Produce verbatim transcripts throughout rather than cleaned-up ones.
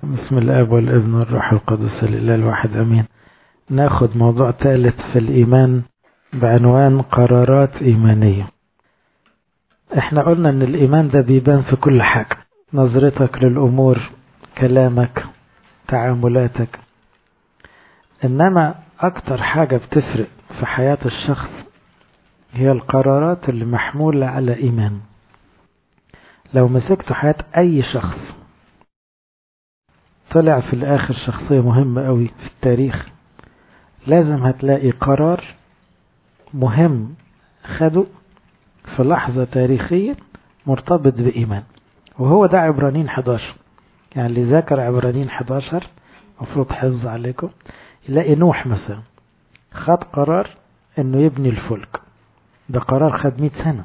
بسم الآب والابن والروح القدس الإله الواحد أمين. ناخد موضوع ثالث في الإيمان بعنوان قرارات إيمانية. احنا قلنا ان الإيمان ده بيبان في كل حاجة، نظرتك للأمور، كلامك، تعاملاتك. إنما أكتر حاجة بتفرق في حياة الشخص هي القرارات اللي محمولة على إيمان. لو مسكت حياة أي شخص طلع في الآخر شخصية مهمة قوي في التاريخ، لازم هتلاقي قرار مهم خده في لحظة تاريخية مرتبط بإيمان، وهو ده عبرانيين حداشر. يعني اللي ذاكر عبرانيين حداشر مفروض حفظ عليكم، يلاقي نوح مثلا خد قرار انه يبني الفلك، ده قرار خد مئة سنة،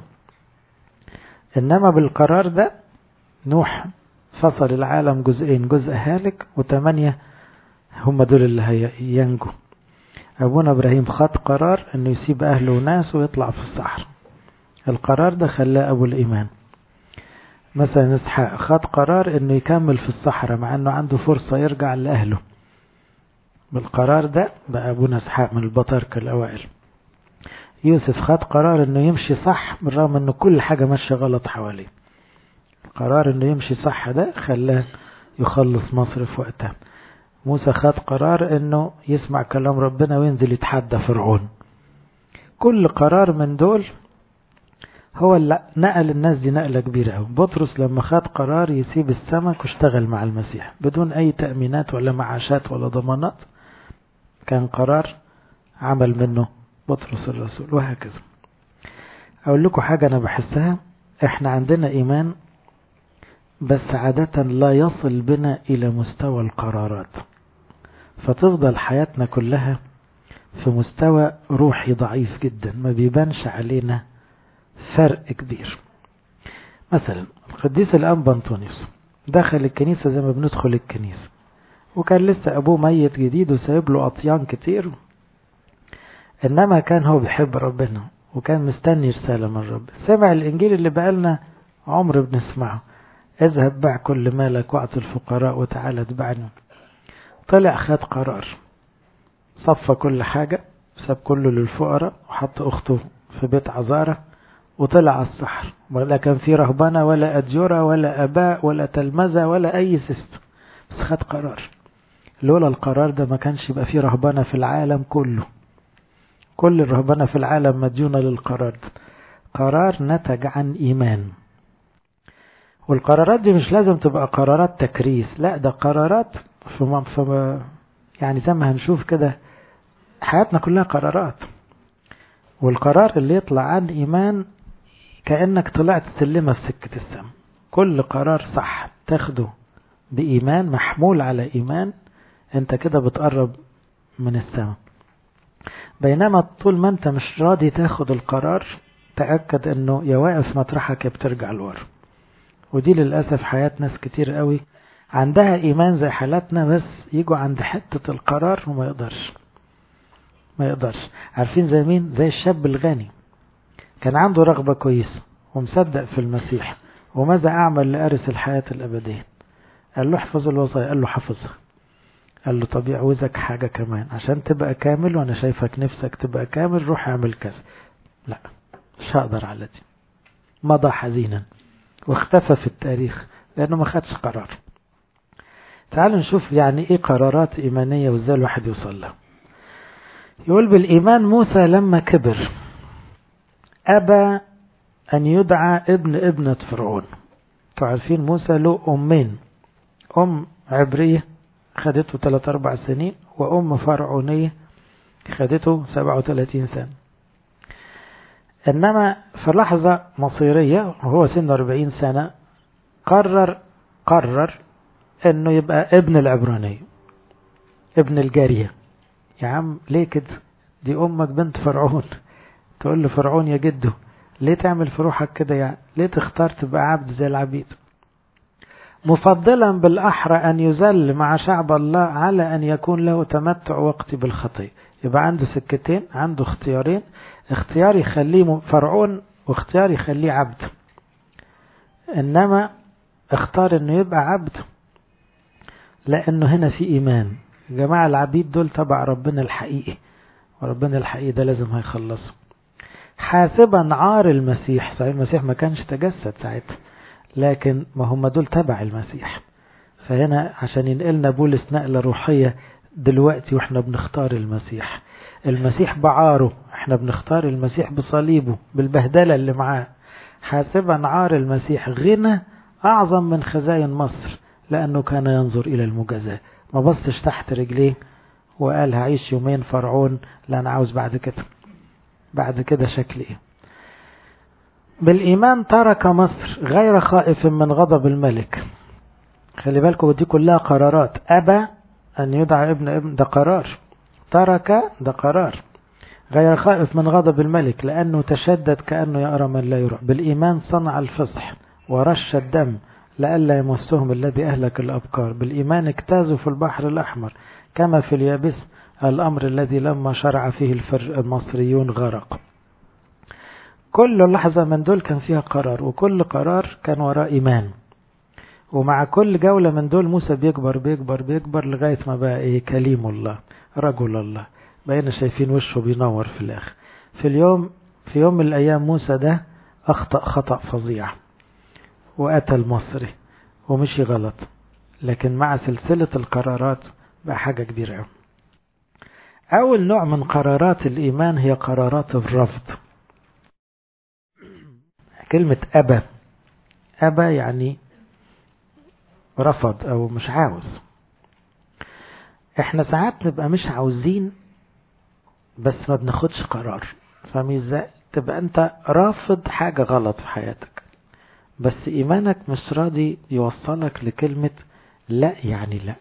انما بالقرار ده نوح فصل العالم جزئين، جزء هالك وثمانية هم دول اللي هينجوا. ابونا ابراهيم خد قرار انه يسيب اهله وناسه ويطلع في الصحراء، القرار ده خلاه ابو الايمان. مثلا اسحاق خد قرار انه يكمل في الصحراء مع انه عنده فرصة يرجع لاهله، بالقرار ده بقى ابونا اسحاق من البطاركة الاوائل. يوسف خد قرار انه يمشي صح بالرغم انه كل حاجة ماشية غلط حواليه، قرار انه يمشي صح ده خلاه يخلص مصر في وقتها. موسى خد قرار انه يسمع كلام ربنا وينزل يتحدى فرعون. كل قرار من دول هو اللي نقل الناس دي نقلة كبيرة قوي. بطرس لما خد قرار يسيب السمك واشتغل مع المسيح بدون اي تأمينات ولا معاشات ولا ضمانات، كان قرار عمل منه بطرس الرسول. وهكذا. اقول لكم حاجة انا بحسها، احنا عندنا ايمان بس عادة لا يصل بنا الى مستوى القرارات، فتفضل حياتنا كلها في مستوى روحي ضعيف جدا، ما بيبانش علينا فرق كبير. مثلا القديس الأنبا أنطونيوس دخل الكنيسة زي ما بندخل الكنيسة، وكان لسه أبوه ميت جديد وسايب له أطيان كتير، إنما كان هو بيحب ربنا وكان مستني رسالة من رب. سمع الإنجيل اللي بقالنا عمر بنسمعه، اذهب باع كل مالك واعط الفقراء وتعالى اتبعني. طلع خد قرار، صفى كل حاجة، ساب كله للفقراء وحط أخته في بيت عزارة وطلع على الصحر، ولا كان في رهبنة ولا أديرة ولا أباء ولا تلمذة ولا أي سيستم، بس خد قرار. لولا القرار ده ما كانش يبقى في رهبنة في العالم كله، كل الرهبنة في العالم مديونة للقرار ده. قرار نتج عن إيمان. والقرارات دي مش لازم تبقى قرارات تكريس، لا ده قرارات في في يعني زي ما هنشوف كده حياتنا كلها قرارات. والقرار اللي يطلع عن إيمان كأنك طلعت سلمة في سكة السماء. كل قرار صح تاخده بإيمان محمول على إيمان، انت كده بتقرب من السماء. بينما طول ما انت مش راضي تاخد القرار، تأكد انه يا واقف مطرحك يا بترجع لورا. ودي للأسف حياة ناس كتير قوي عندها إيمان زي حالاتنا، بس يجوا عند حتة القرار وما يقدرش ما يقدرش عارفين زي مين؟ زي الشاب الغني، كان عنده رغبة كويسة ومصدق في المسيح، وماذا أعمل لأرث الحياة الأبدية؟ قال له احفظ الوصايا، قال له حفظها. قال له طب يعوزك حاجة كمان عشان تبقى كامل، وأنا شايفك نفسك تبقى كامل، روح اعمل كذا. لا مش هقدر على دي. مضى حزينا واختفى في التاريخ لأنه ما خدش قرار. تعالوا نشوف يعني ايه قرارات إيمانية وازاي الواحد يوصل لها. يقول بالإيمان موسى لما كبر أبى أن يدعى ابن ابنة فرعون. تعرفين موسى له أمين، أم عبرية خدته ثلاث أربع سنين، وأم فرعونية خدته سبعة وثلاثين سنة. إنما في لحظة مصيرية وهو سن أربعين سنة قرر قرر إنه يبقى ابن العبرانية، ابن الجارية. يا عم ليه كده؟ دي أمك بنت فرعون، تقول له فرعون يا جده، ليه تعمل في روحك كده؟ يعني ليه تختار تبقى عبد زي العبيد؟ مفضلا بالأحرى أن يذل مع شعب الله على أن يكون له تمتع وقتي بالخطية. يبقى عنده سكتين، عنده اختيارين، اختيار يخليه فرعون واختيار يخليه عبد. إنما اختار أنه يبقى عبد لأنه هنا في إيمان. جماعة العبيد دول تبع ربنا الحقيقي، وربنا الحقيقي ده لازم هيخلصه. حاسبا عار المسيح، صحيح المسيح ما كانش تجسد ساعتها، لكن ما هم دول تبع المسيح. فهنا عشان ينقلنا بولس نقلة روحية دلوقتي واحنا بنختار المسيح. المسيح بعاره، احنا بنختار المسيح بصليبه بالبهدلة اللي معاه. حاسبا عار المسيح غنى أعظم من خزاين مصر، لأنه كان ينظر إلى المجازاة. ما بصش تحت رجليه وقال هعيش يومين فرعون، لا أنا عاوز بعد كده، بعد كده شكل إيه. بالإيمان ترك مصر غير خائف من غضب الملك. خلي بالكم دي كلها قرارات. أبى أن يدعى ابن ابن ده قرار، ترك ده قرار. غير خائف من غضب الملك لأنه تشدد كأنه يرى من لا يرى. بالإيمان صنع الفصح ورش الدم لئلا يمسهم الذي أهلك الأبكار. بالإيمان اجتازوا في البحر الأحمر كما في اليابس، الأمر الذي لما شرع فيه المصريون غرق. كل لحظة من دول كان فيها قرار، وكل قرار كان وراء إيمان. ومع كل جولة من دول موسى بيكبر بيكبر بيكبر لغاية ما بقى إيه كليم الله رجل الله. بقينا شايفين وشه بينور في الآخر. في اليوم في يوم من الأيام موسى ده أخطأ خطأ فظيع وقتل مصري ومشي غلط، لكن مع سلسلة القرارات بقى حاجة كبيرة. أول نوع من قرارات الإيمان هي قرارات الرفض. كلمة أبى، أبى يعني رفض أو مش عاوز. احنا ساعات نبقى مش عاوزين بس ما بناخدش قرار، فاهمين ازاي؟ تبقى انت رافض حاجة غلط في حياتك، بس ايمانك مش راضي يوصلك لكلمة لا يعني لا.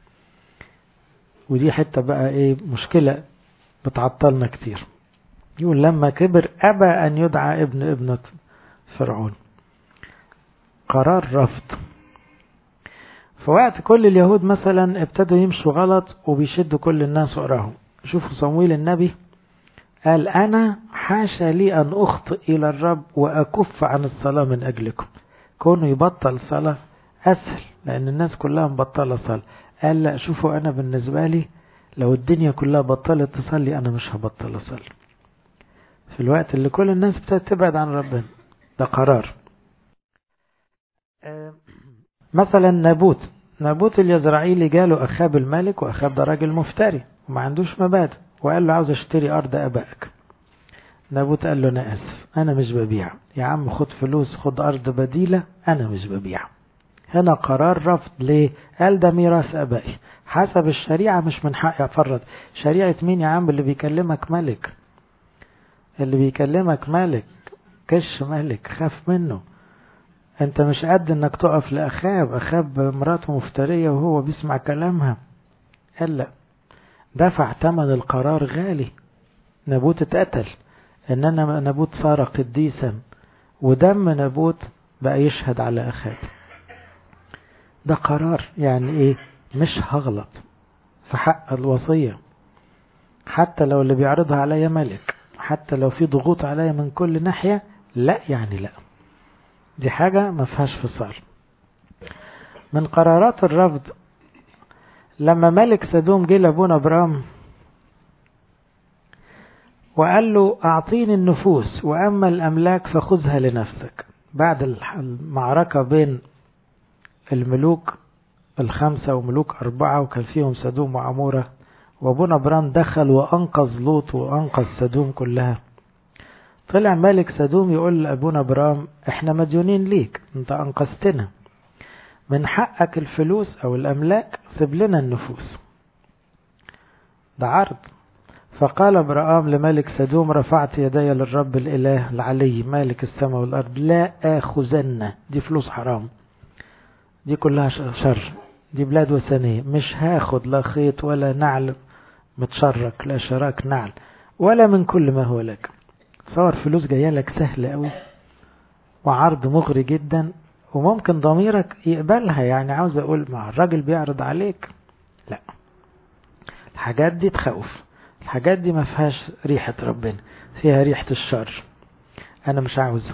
ودي حتة بقى ايه مشكلة بتعطلنا كتير. يقول لما كبر أبى أن يدعى ابن ابنة فرعون. قرار رفض. في وقت كل اليهود مثلا ابتدوا يمشوا غلط وبيشدوا كل الناس وراهم. شوفوا صمويل النبي قال أنا حاشا لي أن أخطئ إلى الرب وأكف عن الصلاة من أجلكم. كونه يبطل صلاة أسهل لأن الناس كلها مبطلة صلاة. قال لا، شوفوا أنا بالنسبة لي لو الدنيا كلها بطلت تصلي أنا مش هبطل أصلي. في الوقت اللي كل الناس بتبعد عن ربنا. ده قرار. مثلا نابوت نابوت اليزرعيلي جاله أخاب الملك، وأخاب ده راجل مفتري وما عندوش مبادئ، وقال له عاوز اشتري أرض أبائك. نابوت قال له أنا آسف أنا مش ببيع. يا عم خد فلوس، خد أرض بديلة، أنا مش ببيع. هنا قرار رفض. ليه؟ قال ده ميراث أبائي حسب الشريعة، مش من حقي أفرط. شريعة مين يا عم؟ اللي بيكلمك ملك، اللي بيكلمك ملك كش ملك، خاف منه. انت مش قد انك تقف لأخاب. أخاب مراته مفترية وهو بيسمع كلامها. قال لا، دفع ثمن القرار غالي. نابوت اتقتل، اننا نابوت صار قديسا، ودم نابوت بقى يشهد على أخاب. ده قرار. يعني ايه؟ مش هغلط في حق الوصية حتى لو اللي بيعرضها عليا ملك، حتى لو في ضغوط عليا من كل ناحية. لا يعني لا، دي حاجة ما فيهاش فصال. من قرارات الرفض لما ملك سدوم جه لابونا ابرام وقال له أعطيني النفوس وأما الأملاك فخذها لنفسك. بعد المعركة بين الملوك الخمسة وملوك أربعة، وكان فيهم سدوم وعمورة، وابونا ابرام دخل وأنقذ لوط وأنقذ سدوم كلها. طلع ملك سدوم يقول لأبونا ابرام احنا مديونين ليك، انت أنقذتنا، من حقك الفلوس أو الأملاك، سيب لنا النفوس. ده عرض. فقال ابرام لملك سدوم رفعت يدي للرب الإله العلي مالك السماء والأرض لا آخذن. دي فلوس حرام، دي كلها شر، دي بلاد وثنية. مش هاخد لا خيط ولا نعل متشرك، لا شراك نعل ولا من كل ما هو لك. صور فلوس جايه لك سهل قوي وعرض مغري جدا، وممكن ضميرك يقبلها. يعني عاوز اقول مع الراجل بيعرض عليك، لا، الحاجات دي تخوف. الحاجات دي ما فيهاش ريحة ربنا، فيها ريحة الشر. انا مش عاوزه.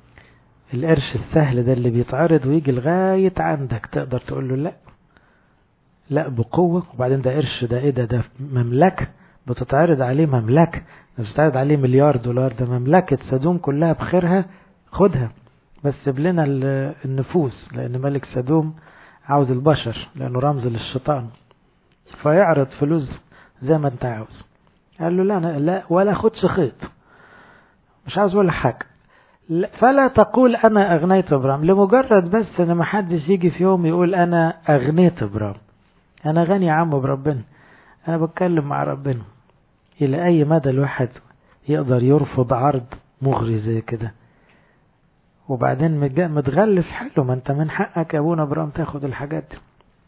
القرش السهل ده اللي بيتعرض ويجي لغاية عندك تقدر تقول له لا، لا بقوة. وبعدين ده قرش، ده ايه ده ده مملكة بتتعرض عليه، مملكة بتتعرض عليه مليار دولار، ده مملكة سدوم كلها بخيرها خدها، بس سيب لنا النفوس، لأن ملك سدوم عاوز البشر لأنه رمز للشيطان، فيعرض فلوس زي ما انت عاوز. قال له لا أنا لا ولا خدش خيط، مش عاوز ولا حاجة. فلا تقول أنا أغنيت إبرام، لمجرد بس أن ما حدش يجي في يوم يقول أنا أغنيت إبرام، أنا غني يا عم بربنا، أنا بتكلم مع ربنا. إلى أي مدى الواحد يقدر يرفض عرض مغري زي كده؟ وبعدين متغلف حلو، ما انت من حقك يا ابونا إبرام تاخد الحاجات دي.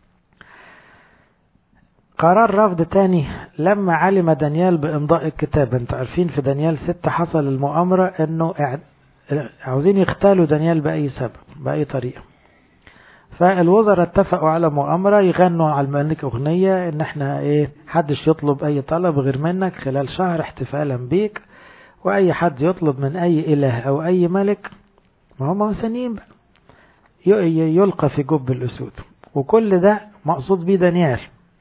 قرار رفض تاني لما علم دانيال بإمضاء الكتاب. انتوا عارفين في دانيال ستة حصل المؤامرة انه عاوزين يختالوا دانيال بأي سبب بأي طريقة، فالوزراء اتفقوا على مؤامرة يغنوا على الملك أغنية ان احنا ايه حدش يطلب اي طلب غير منك خلال شهر احتفالا بيك، واي حد يطلب من اي اله او اي ملك ما هم وثنيين بقى يلقى في جب الأسود. وكل ده مقصود بيه دانيال،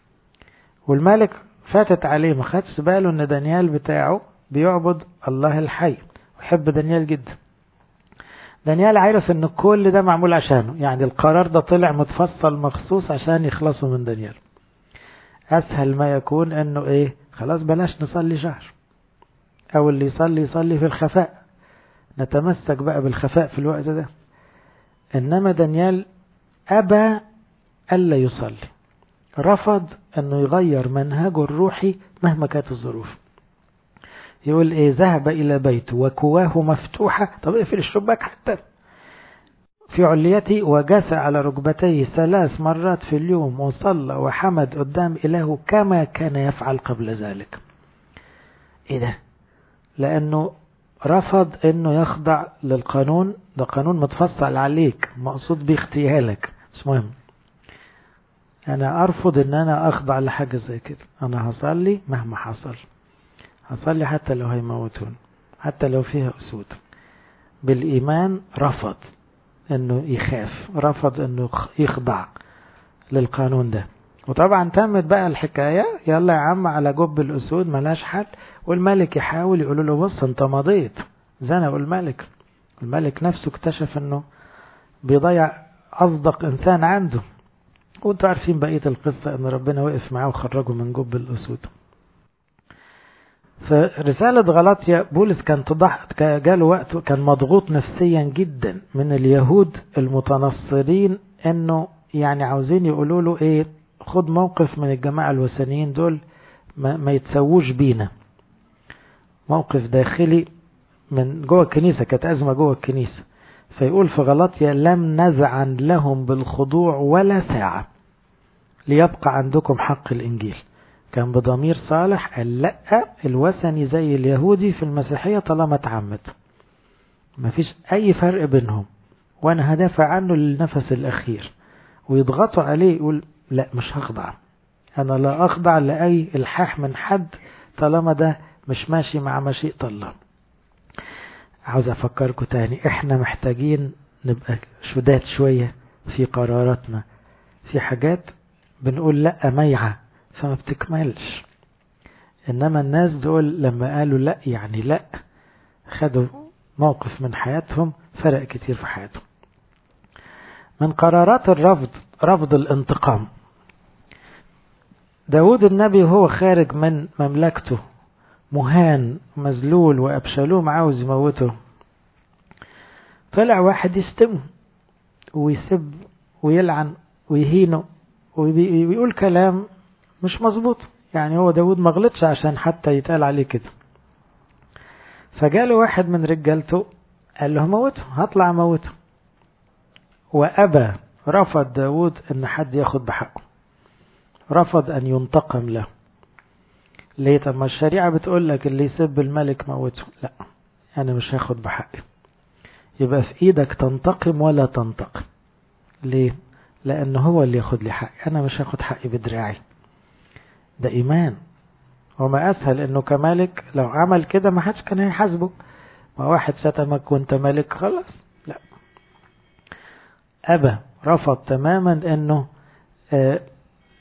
والملك فاتت عليه ما خدش باله ان دانيال بتاعه بيعبد الله الحي ويحب دانيال جدا. دانيال عارف ان كل ده معمول عشانه، يعني القرار ده طلع متفصل مخصوص عشان يخلصوا من دانيال. اسهل ما يكون انه ايه خلاص بلاش نصلي شهر، او اللي يصلي يصلي في الخفاء، نتمسك بقى بالخفاء في الوقت ده. انما دانيال ابى الا يصلي، رفض انه يغير منهجه الروحي مهما كانت الظروف. يقول ايه ذهب الى بيته وكواه مفتوحة، طب اقفل الشباك حتى في عليته، وجس على ركبتيه ثلاث مرات في اليوم وصلى وحمد قدام إلهه كما كان يفعل قبل ذلك. ايه ده؟ لانه رفض انه يخضع للقانون، ده قانون متفصل عليك مقصود بيه اغتيالك، مش مهم. انا ارفض ان انا اخضع لحاجة زي كده، انا هصلي مهما حصل، هصلي حتى لو هيموتون، حتى لو فيها أسود. بالإيمان رفض انه يخاف، رفض انه يخضع للقانون ده. وطبعا تمت بقى الحكاية، يلا يا عم على جب الأسود ملاش حل، والملك يحاول يقول له بص انت مضيت، زنقوا الملك. الملك نفسه اكتشف انه بيضيع أصدق إنسان عنده. وانتوا عارفين بقية القصة ان ربنا وقف معاه وخرجه من جب الأسود. فرسالة غلاطيا بولس كان تضح جاله وقت كان مضغوط نفسيا جدا من اليهود المتنصرين، انه يعني عاوزين يقولوا له ايه خد موقف من الجماعة الوثنيين دول ما, ما يتسووش بينا. موقف داخلي من جوه الكنيسة، كانت أزمة جوه الكنيسة. فيقول في غلاطيا لم نزعن لهم بالخضوع ولا ساعة ليبقى عندكم حق الإنجيل. كان بضمير صالح قال لا، الوثني زي اليهودي في المسيحية طالما اتعمد مفيش أي فرق بينهم، وأنا هدافع عنه للنفس الأخير. ويضغطوا عليه يقول لا مش هخضع، أنا لا أخضع لأي إلحاح من حد طالما ده مش ماشي مع مشيئة الله. عاوز أفكركم تاني، إحنا محتاجين نبقى شداد شوية في قراراتنا، في حاجات بنقول لا ميعة فما بتكملش. إنما الناس دول لما قالوا لا يعني لا، خدوا موقف من حياتهم فرق كتير في حياتهم. من قرارات الرفض رفض الانتقام. داود النبي وهو خارج من مملكته مهان مذلول وأبشالوم عاوز يموته، طلع واحد يستمه ويسب ويلعن ويهينه ويقول كلام مش مظبوط. يعني هو داود ما غلطش عشان حتى يتقال عليه كده. فجاله واحد من رجالته قال له موته، هطلع موته. وأبى، رفض داود ان حد ياخد بحقه، رفض ان ينتقم له. ليه؟ طب ما الشريعة بتقول لك اللي يسب الملك موته. لا انا مش هاخد بحقي. يبقى في ايدك تنتقم ولا تنتقم. ليه؟ لان هو اللي ياخد لي حقي، انا مش هاخد حقي بدراعي. ده ايمان. وما اسهل انه كمالك لو عمل كده ما حدش كان هيحاسبه. ما واحد شتمك وانت ملك خلاص. لا، أبى، رفض تماما انه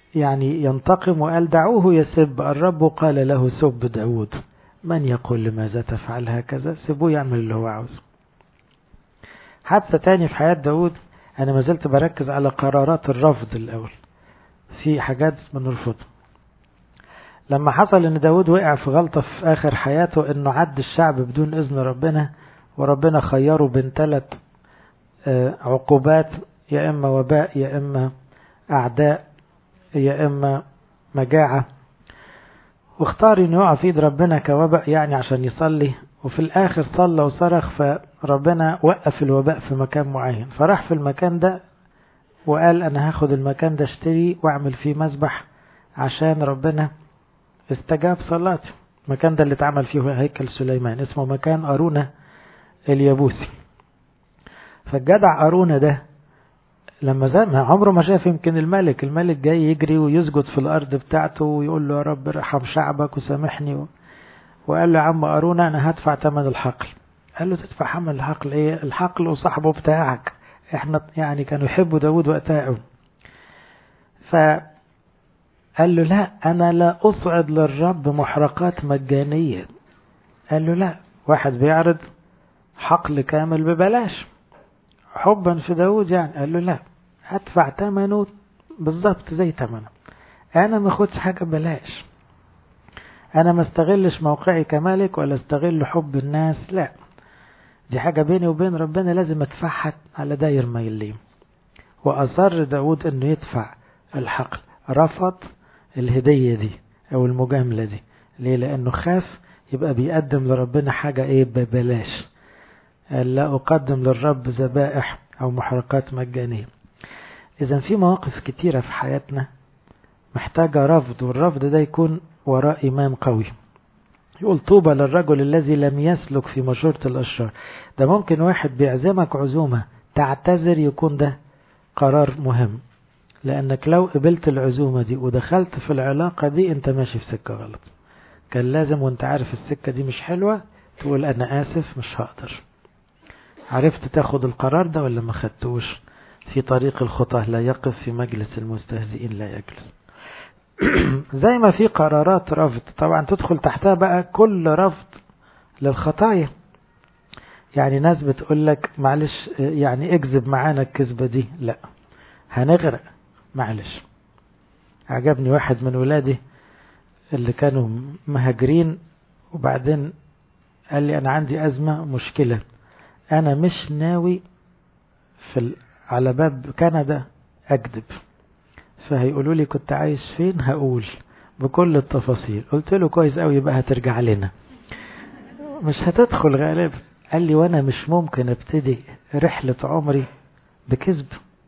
يعني ينتقم وقال دعوه يسب، الرب قال له سب داود، من يقول لماذا تفعل هكذا؟ سيبوه يعمل اللي هو عاوزه. حادثة تاني في حياة داود، أنا ما زلت بركز على قرارات الرفض الأول، في حاجات بنرفضها. لما حصل ان داود وقع في غلطة في آخر حياته، انه عد الشعب بدون إذن ربنا، وربنا خيره بين ثلاث عقوبات، يا إما وباء، يا إما أعداء، يا إما مجاعة، واختار انه يقع في ايد ربنا كوباء يعني عشان يصلي، وفي الآخر صلى وصرخ، فربنا وقف الوباء في مكان معين، فراح في المكان ده وقال أنا هاخد المكان ده اشتري واعمل فيه مسبح عشان ربنا استجاب صلاته. المكان ده اللي اتعمل فيه هيكل سليمان، اسمه مكان أرونة اليابوسي. فالجدع أرونة ده لما زاد عمره ما شاف يمكن الملك الملك جاي يجري ويسجد في الأرض بتاعته ويقول له يا رب ارحم شعبك وسامحني و... وقال له يا عم أرونة أنا هدفع ثمن الحقل. قال له تدفع ثمن الحقل ايه؟ الحقل وصاحبه بتاعك، احنا يعني كانوا يحبوا داود وقتها قوي. فقال له لا، أنا لا أصعد للرب محرقات مجانية. قال له لا، واحد بيعرض حقل كامل ببلاش حبا في داود يعني. قال له لا، هدفع ثمنه بالضبط زي ثمنه، انا ما اخدش حاجه ببلاش، انا ما استغلش موقعي كمالك ولا استغل حب الناس، لا، دي حاجه بيني وبين ربنا لازم ادفعها على داير ما يليم. واصر داود انه يدفع الحقل، رفض الهديه دي او المجامله دي. ليه؟ لانه خاف يبقى بيقدم لربنا حاجه ايه ببلاش. لا أقدم للرب ذبائح أو محرقات مجانية. إذا في مواقف كتيرة في حياتنا محتاجة رفض، والرفض ده يكون وراء إيمان قوي. يقول طوبى للرجل الذي لم يسلك في مشورة الأشرار. ده ممكن واحد بيعزمك عزومة تعتذر، يكون ده قرار مهم، لأنك لو قبلت العزومة دي ودخلت في العلاقة دي أنت ماشي في سكة غلط. كان لازم وانت عارف السكة دي مش حلوة تقول أنا آسف مش هقدر. عرفت تاخد القرار ده ولا ما خدتوش؟ في طريق الخطى لا يقف، في مجلس المستهزئين لا يجلس. زي ما في قرارات رفض طبعا تدخل تحتها بقى كل رفض للخطايا. يعني ناس بتقول لك معلش يعني اكذب معانا الكذبة دي، لا هنغرق معلش. عجبني واحد من ولادي اللي كانوا مهاجرين وبعدين قال لي انا عندي ازمة مشكلة، انا مش ناوي في ال... على باب كندا اكذب، فهيقولوا لي كنت عايش فين هقول بكل التفاصيل. قلت له كويس قوي، يبقى هترجع لنا مش هتدخل غالبا. قال لي وانا مش ممكن ابتدي رحلة عمري بكذب،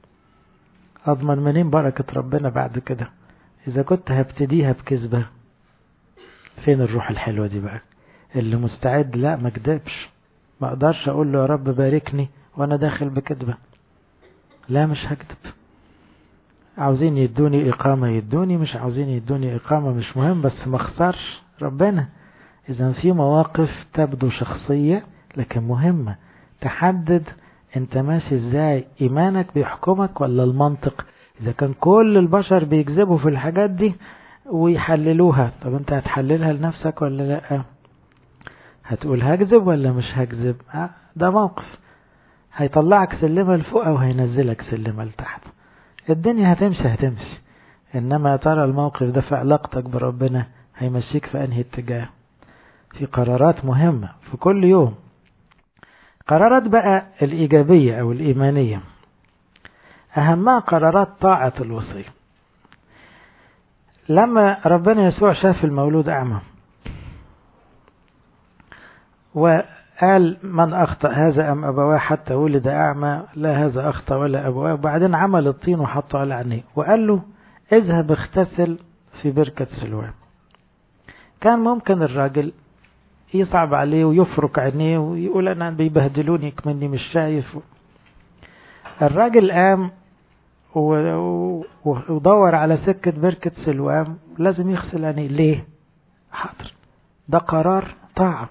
اضمن منين بركة ربنا بعد كده؟ اذا كنت هبتديها بكذبة فين الروح الحلوة دي بقى؟ اللي مستعد لا ما كدبش. ما اقدرش اقول له يا رب باركني وانا داخل بكذبة، لا مش هكذب. عاوزين يدوني اقامة يدوني، مش عاوزين يدوني اقامة مش مهم، بس ما اخسرش ربنا. اذا في مواقف تبدو شخصية لكن مهمة، تحدد انت ماشي ازاي، ايمانك بيحكمك ولا المنطق؟ اذا كان كل البشر بيكذبوا في الحاجات دي ويحللوها، طب انت هتحللها لنفسك ولا لا؟ هتقول هكذب ولا مش هكذب؟ ده موقف هيطلعك سلمة لفوق او هينزلك سلمة لتحت. الدنيا هتمشي هتمشي، انما ترى الموقف ده في علاقتك بربنا هيمشيك في انهي اتجاه. في قرارات مهمة في كل يوم. قرارات بقى الإيجابية أو الإيمانية، أهمها قرارات طاعة الوصية. لما ربنا يسوع شاف المولود أعمى وقال من أخطأ هذا أم أبواه حتى ولد أعمى؟ لا هذا أخطأ ولا أبواه. وبعدين عمل الطين وحطه على عينيه وقال له اذهب اغتسل في بركة سلوان. كان ممكن الراجل يصعب عليه ويفرك عينيه ويقول أنا بيبهدلوني كمني مش شايف. الراجل قام ودور على سكة بركة سلوان، لازم يغسل عينيه. ليه؟ حاضر، ده قرار طاعة،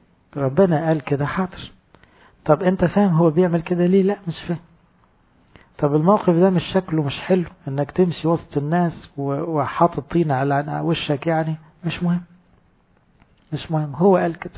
ربنا قال كده حاضر. طب انت فاهم هو بيعمل كده ليه؟ لا مش فاهم. طب الموقف ده مش شكله مش حلو انك تمشي وسط الناس وحاطط طينة على وشك، يعني مش مهم، مش مهم، هو قال كده.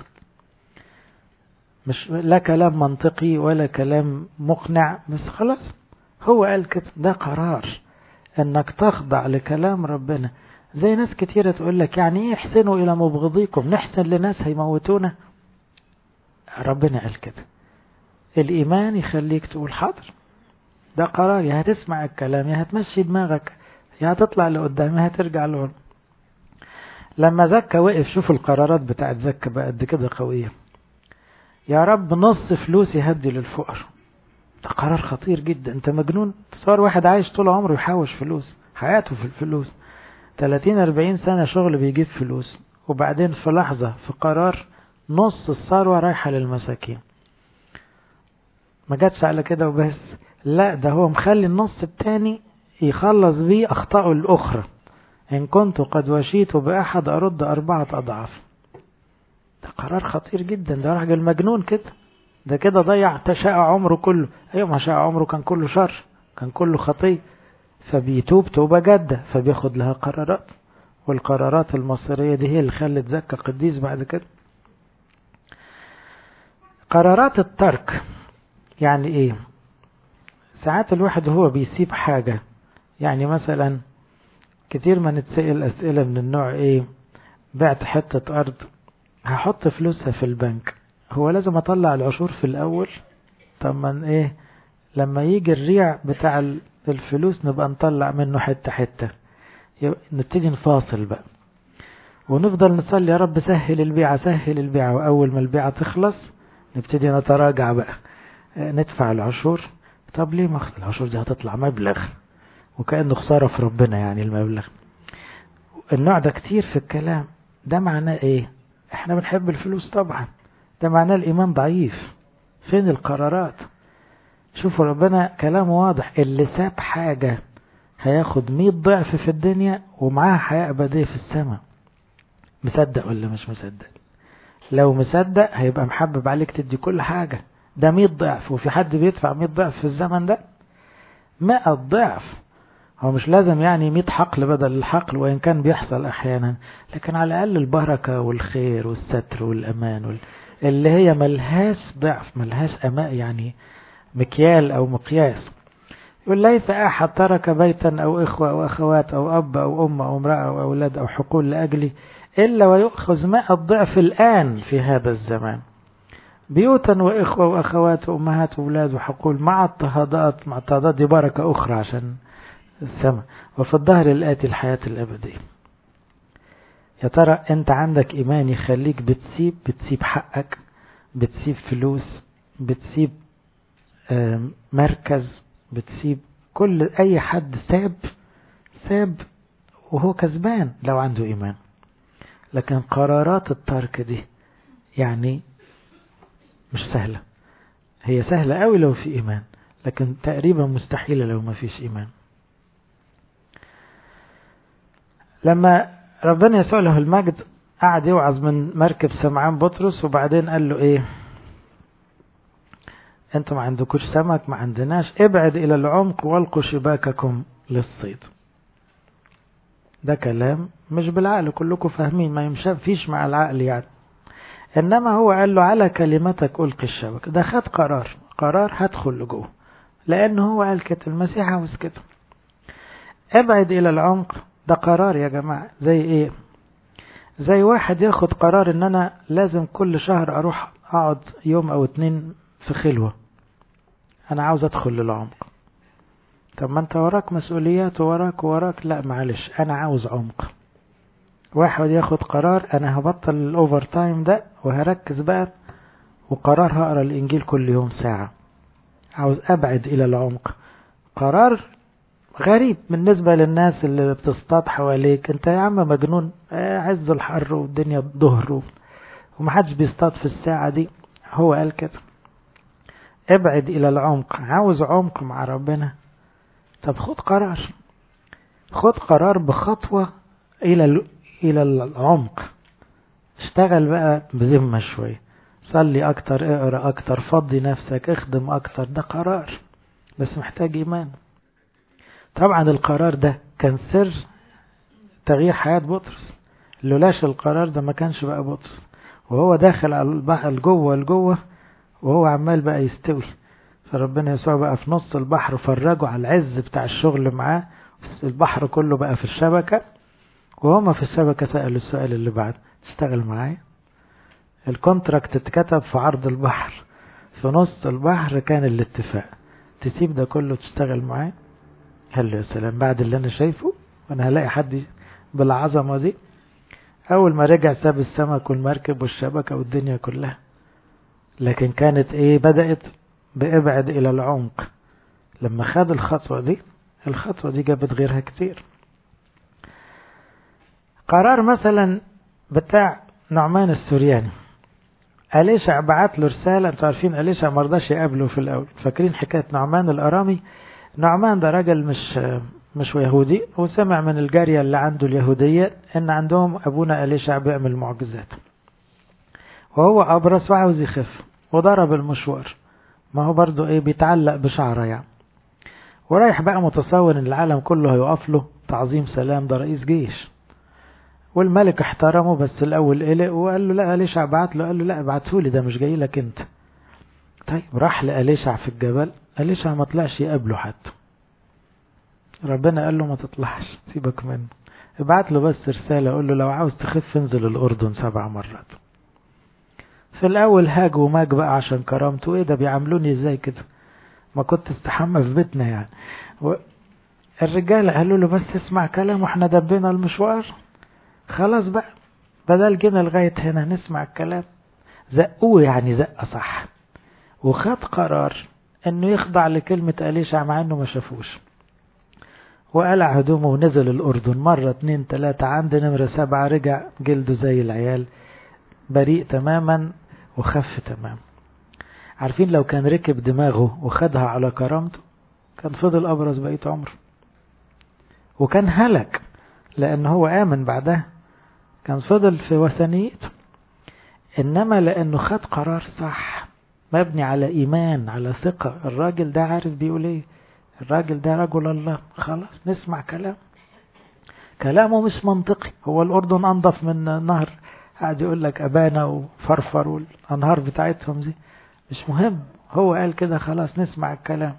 مش لا كلام منطقي ولا كلام مقنع، بس خلاص هو قال كده. ده قرار انك تخضع لكلام ربنا. زي ناس كتيرة تقول لك يعني ايه احسنوا الى مبغضيكم، نحسن لناس هيموتونا؟ ربنا قال كده. الايمان يخليك تقول حاضر، ده قرار، يا هتسمع الكلام يا هتمشي دماغك يا هتطلع لقدام يا هترجع لورا. لما زكا وقف، شوف القرارات بتاعت زكا بقى قد كده قوية. يا رب نص فلوسي هدي للفقر. ده قرار خطير جدا، انت مجنون؟ تصور واحد عايش طول عمره يحوش فلوس، حياته في الفلوس، ثلاثين أربعين سنة شغل بيجيب فلوس، وبعدين في لحظة في قرار نص الثروة رايحة للمساكين. ما جاتش على كده وبس، لا ده هو مخلي النص التاني يخلص بيه أخطاءه الأخرى. إن كنت قد وشيت بأحد أرد أربعة أضعاف. ده قرار خطير جدا، ده راجل مجنون كده، ده كده ضيع تشاء عمره كله. أيوة ما شاء عمره كان كله شر، كان كله خطية، فبيتوب توبة جادة، فبياخد لها قرارات. والقرارات المصيرية دي هي اللي خلت زكا قديس بعد كده. قرارات الترك يعني ايه؟ ساعات الواحد هو بيسيب حاجة، يعني مثلا كتير ما نتسأل أسئلة من النوع ايه، بعت حتة أرض هحط فلوسها في البنك، هو لازم أطلع العشور في الأول؟ طب من ايه لما يجي الريع بتاع الفلوس نبقى نطلع منه حتة حتة، نبتدي نفاصل بقى ونفضل نصلي يا رب سهل البيعة سهل البيعة، وأول ما البيعة تخلص نبتدي نتراجع بقى ندفع العشور. طب ليه؟ ما العشور دي هتطلع مبلغ وكأنه خسارة في ربنا يعني المبلغ. النوع ده كتير في الكلام. ده معناه ايه؟ احنا بنحب الفلوس طبعا، ده معناه الإيمان ضعيف. فين القرارات؟ شوفوا ربنا كلامه واضح، اللي ساب حاجة هياخد مية ضعف في الدنيا ومعاها حياة أبدية في السماء. مصدق ولا مش مصدق؟ لو مصدق هيبقى محبب عليك تدي كل حاجة. ده مية ضعف، وفي حد بيدفع مية ضعف في الزمن ده؟ مئة ضعف. هو مش لازم يعني مية حقل بدل الحقل، وإن كان بيحصل أحيانا، لكن على الأقل البركة والخير والستر والأمان وال... اللي هي ملهاش ضعف، ملهاش أماء يعني مكيال أو مقياس. يقول ليس أحد ترك بيتا أو إخوة أو أخوات أو أب أو أم أو امرأة أو أولاد أو حقول لأجلي إلا ويأخذ مئة ضعف الآن في هذا الزمان، بيوتا وإخوة وأخوات وأمهات وأولاد وحقول مع اضطهادات، مع اضطهادات دي بركة أخرى عشان السماء، وفي الظهر الآتي الحياة الأبدية. يا ترى أنت عندك إيمان يخليك بتسيب بتسيب حقك، بتسيب فلوس، بتسيب مركز، بتسيب كل أي حد ساب ساب وهو كسبان لو عنده إيمان. لكن قرارات الترك دي يعني مش سهلة، هي سهلة قوي لو في إيمان، لكن تقريبا مستحيلة لو ما فيش إيمان. لما ربنا يسوع له المجد قعد يوعظ من مركب سمعان بطرس، وبعدين قال له ايه؟ انتم ما عندكوش سمك، ما عندناش، ابعد الى العمق والقوا شباككم للصيد. ده كلام مش بالعقل، كلكم فاهمين، ما يمشي فيش مع العقل يعني. انما هو قال له على كلمتك القي الشبكة. ده خد قرار، قرار هدخل لجوه، لانه هو قال كده، المسيح عاوز كده. ابعد الى العمق ده قرار يا جماعة. زي ايه؟ زي واحد ياخد قرار ان انا لازم كل شهر اروح اقعد يوم او اتنين في خلوة، انا عاوز ادخل للعمق. طب ما انت وراك مسؤوليات ووراك ووراك، لا معلش انا عاوز عمق. واحد ياخد قرار انا هبطل الاوفر تايم ده وهركز بقى، وقرار هقرا الانجيل كل يوم ساعة، عاوز ابعد الى العمق. قرار غريب بالنسبة للناس اللي بتصطاد حواليك، انت يا عم مجنون، عز الحر والدنيا ظهر ومحدش بيصطاد في الساعة دي. هو قال كده ابعد الى العمق، عاوز عمق مع ربنا. طب خد قرار، خد قرار بخطوة الى الى العمق. اشتغل بقى بذمة شوية، صلي اكتر، اقرأ اكتر، فضي نفسك، اخدم اكتر. ده قرار بس محتاج إيمان. طبعا القرار ده كان سر تغيير حياة بطرس، لولاش القرار ده ما كانش بقى بطرس، وهو داخل على البحر الجوه الجوه وهو عمال بقى يستوي. فربنا يسوع بقى في نص البحر فرجه على العز بتاع الشغل معاه، البحر كله بقى في الشبكة، وهما في الشبكة سألوا السؤال اللي بعد: تشتغل معايا؟ الكونتراكت اتكتب في عرض البحر، في نص البحر كان الاتفاق، تسيب ده كله تشتغل معايا؟ قال له يا سلام، بعد اللي انا شايفه وانا هلاقي حد بالعظمة دي؟ اول ما رجع ساب السمك والمركب والشبكة والدنيا كلها. لكن كانت ايه؟ بدأت بابعد الى العمق. لما خد الخطوة دي، الخطوة دي جابت غيرها كتير. قرار مثلا بتاع نعمان السورياني، أليشع بعت له رسالة. انتوا عارفين أليشع مرضاش يقابله في الأول، فاكرين حكاية نعمان الأرامي؟ نعمان ده راجل مش مش يهودي، وسمع من الجارية اللي عنده اليهودية ان عندهم ابونا أليشع بيعمل معجزات، وهو أبرص وعاوز يخف، وضرب المشوار. ما هو برضو ايه، بيتعلق بشعره يعني، ورايح بقى متصور ان العالم كله هيقف له تعظيم سلام، ده رئيس جيش. والملك احترمه، بس الاول قلق وقال له لا، أليشع بعت له، قال له لا ابعتهولي، ده مش جاي لك انت. طيب راح لأليشع في الجبل، أليشع ما طلعش يقابله حتى. ربنا قال له ما تطلعش، سيبك منه، ابعت له بس رسالة، قول له لو عاوز تخف انزل الأردن سبع مرات. في الأول هاج وماج بقى عشان كرامته، ايه ده بيعاملوني ازاي كده، ما كنت استحمى في بيتنا يعني. الرجال قالوا له بس اسمع كلام واحنا دبينا المشوار، خلاص بقى بدل جينا لغاية هنا نسمع الكلام. زقوه يعني زقة صح، وخد قرار انه يخضع لكلمة أليشع مع انه ما شافوش، وقلع هدومه ونزل الأردن مرة اتنين تلاتة، عند نمرة سبعة رجع جلده زي العيال، بريء تماما وخف تمام. عارفين لو كان ركب دماغه وخدها على كرامته كان فضل أبرز بقية عمره، وكان هلك لأن هو آمن بعدها، كان فضل في وثنيته. إنما لأنه خد قرار صح مبني على إيمان، على ثقة، الراجل ده عارف بيقول إيه، الراجل ده رجل الله، خلاص نسمع كلام. كلامه مش منطقي، هو الأردن أنظف من نهر، قاعد يقول لك أبانا وفرفر والأنهار بتاعتهم دي، مش مهم، هو قال كده خلاص نسمع الكلام.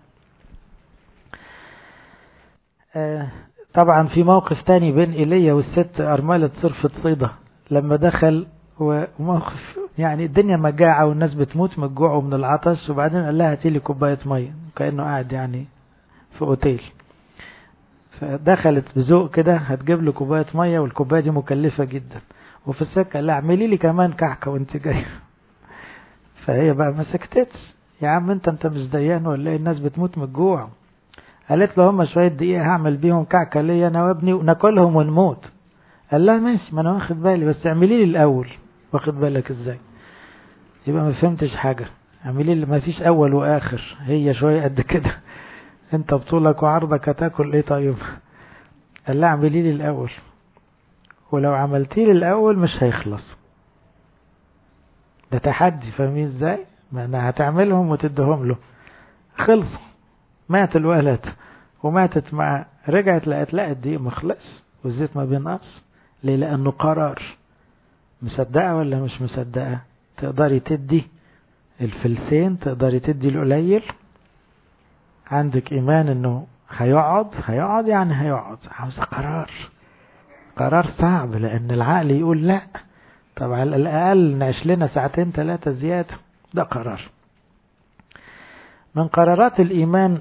آه طبعا في موقف تاني بين إيليا والست أرملة صرفة صيدة لما دخل، وموقف يعني الدنيا مجاعة والناس بتموت من الجوع ومن العطش، وبعدين قال لها هاتي لي كوباية مية، كأنه قاعد يعني في اوتيل. فدخلت بذوق كده هتجيب له كوبايه ميه، والكوبايه دي مكلفه جدا، وفي السكه قال لها اعملي لي كمان كعكه وانت جايه. فهي بقى ما سكتتش، يا عم انت انت مش ديان ولا ايه، الناس بتموت من الجوع. قالت له هم شويه دقيقه هعمل بيهم كعكه ليا انا وابني وناكلهم ونموت. قال لها ماشي، ما انا واخد بالي، بس اعملي لي الاول. واخد بالك ازاي؟ يبقى ما فهمتش حاجه، اعملي لي، ما فيش اول واخر، هي شويه قد كده، انت بطولك وعرضك هتاكل ايه طيب؟ قال لها اعملي لي الاول، ولو عملتي لي الاول مش هيخلص. ده تحدي، فاهمين ازاي؟ ما انا هتعملهم وتدهم له. خلص، مات الولد وماتت معاه، رجعت لقت لقت دي مخلص والزيت ما بينقص. ليه؟ لانه قرار. مصدقه ولا مش مصدقه؟ تقدري تدي الفلسين، تقدري تدي القليل، عندك ايمان انه هيقعد هيقعد يعني هيقعد. عاوز قرار، قرار صعب، لان العقل يقول لا، طب على الاقل نعيش لنا ساعتين ثلاثة زيادة، ده قرار. من قرارات الايمان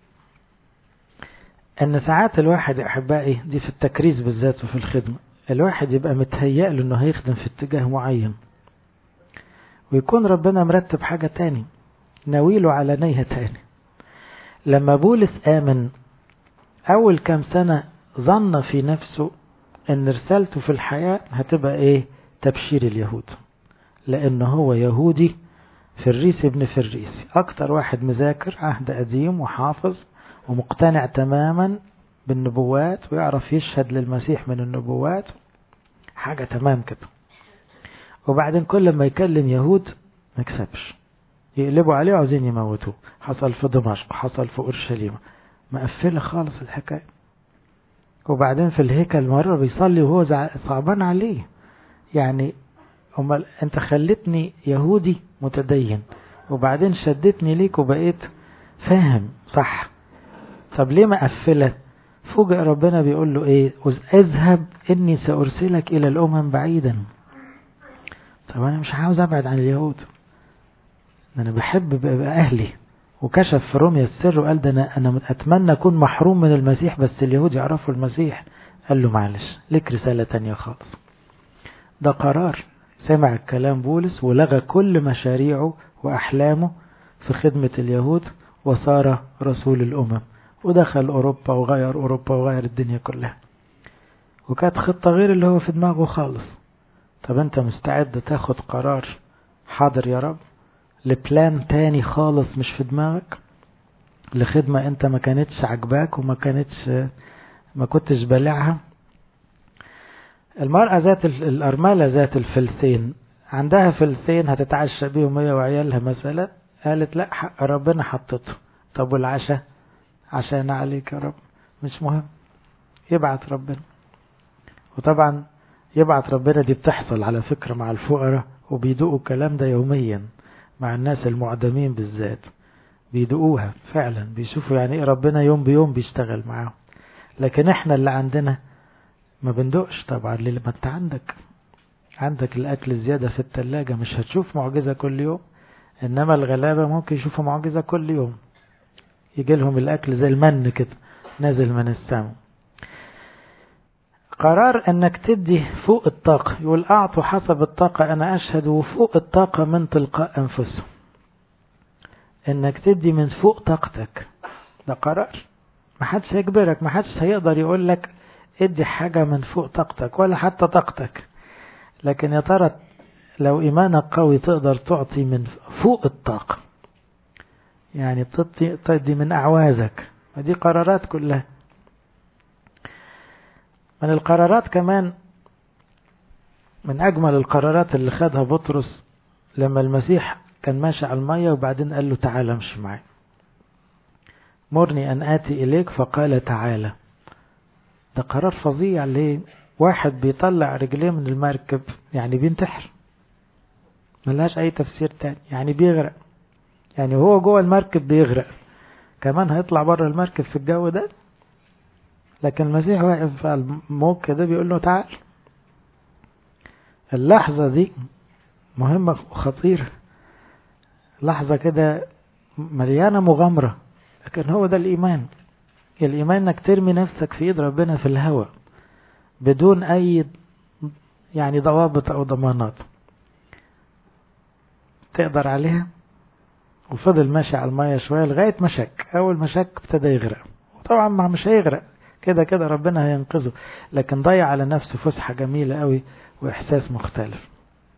ان ساعات الواحد احبائي دي في التكريس بالذات وفي الخدمة، الواحد يبقى متهيأ له انه هيخدم في اتجاه معين، ويكون ربنا مرتب حاجة تاني، ناويله على نية تاني. لما بولس آمن أول كام سنة ظن في نفسه أن رسالته في الحياة هتبقى إيه؟ تبشير اليهود، لأنه هو يهودي فريسي ابن فريسي، أكتر واحد مذاكر عهد قديم وحافظ ومقتنع تماما بالنبوات، ويعرف يشهد للمسيح من النبوات، حاجة تمام كده. وبعدين كل ما يكلم يهود ما يكسبش، يقلبوا عليه وعاوزين يموتوه. حصل في دمشق، حصل في أورشليم، مقفلة خالص الحكاية. وبعدين في الهيكل مرة بيصلي وهو صعبان عليه، يعني أمال أنت خلتني يهودي متدين وبعدين شدتني ليك وبقيت فاهم صح، طب ليه مقفلة؟ فوجئ ربنا بيقول له ايه؟ اذهب اني سأرسلك الى الامم بعيدا. طب انا مش عاوز ابعد عن اليهود، انا بحب بقى اهلي. وكشف في روميا السر وقال ده انا انا اتمنى اكون محروم من المسيح بس اليهود يعرفوا المسيح. قال له معلش لك رسالة تانية خالص. ده قرار. سمع الكلام بولس ولغى كل مشاريعه واحلامه في خدمة اليهود وصار رسول الامم، ودخل أوروبا وغير أوروبا وغير الدنيا كلها، وكانت خطة غير اللي هو في دماغه خالص. طب أنت مستعد تاخد قرار حاضر يا رب لبلان تاني خالص مش في دماغك، لخدمة أنت ما كانتش عجباك وما كانتش ما كنتش بالعها؟ المرأة ذات الأرملة ذات الفلسين عندها فلسين هتتعشى بيهم هي وعيالها مثلا، قالت لا حق ربنا حطته. طب والعشاء؟ عشان عليك يا رب، مش مهم، يبعت ربنا. وطبعا يبعت ربنا دي بتحصل على فكرة مع الفقراء، وبيدقوا الكلام ده يوميا مع الناس المعدمين بالذات، بيدقوها فعلا، بيشوفوا يعني ايه ربنا يوم بيوم بيشتغل معاهم. لكن احنا اللي عندنا ما بندقش طبعا. ليه؟ ما انت عندك عندك الاكل زيادة في التلاجة، مش هتشوف معجزة كل يوم. انما الغلابة ممكن يشوفوا معجزة كل يوم، يجي لهم الأكل زي المن كده نازل من السماء. قرار أنك تدي فوق الطاقة، يقول أعطوا حسب الطاقة أنا أشهد، وفوق الطاقة من تلقاء أنفسهم. أنك تدي من فوق طاقتك ده قرار. محدش هيجبرك، محدش هيقدر يقول لك ادي حاجة من فوق طاقتك ولا حتى طاقتك. لكن يا ترى لو إيمانك قوي تقدر تعطي من فوق الطاقة، يعني تدي من أعوازك. دي قرارات كلها. من القرارات كمان، من أجمل القرارات اللي خدها بطرس لما المسيح كان ماشي على المية وبعدين قال له تعالى امشي معي، مرني أن آتي إليك، فقال تعالى. ده قرار فظيع. ليه؟ واحد بيطلع رجليه من المركب يعني بينتحر، ملهاش أي تفسير تاني، يعني بيغرق، يعني هو جوه المركب بيغرق، كمان هيطلع بره المركب في الجو ده. لكن المسيح واقف على الموج كده بيقول له تعال. اللحظة دي مهمة وخطيرة، لحظة كده مليانة مغامرة. لكن هو ده الإيمان. الإيمان انك ترمي نفسك في ايد ربنا في الهواء بدون أي يعني ضوابط أو ضمانات تقدر عليها. وفضل ماشي على المية شوية لغاية ما شك. أول ما شك ابتدى يغرق، وطبعا ما مش هيغرق كده كده، ربنا هينقذه، لكن ضيع على نفسه فسحة جميلة قوي وإحساس مختلف.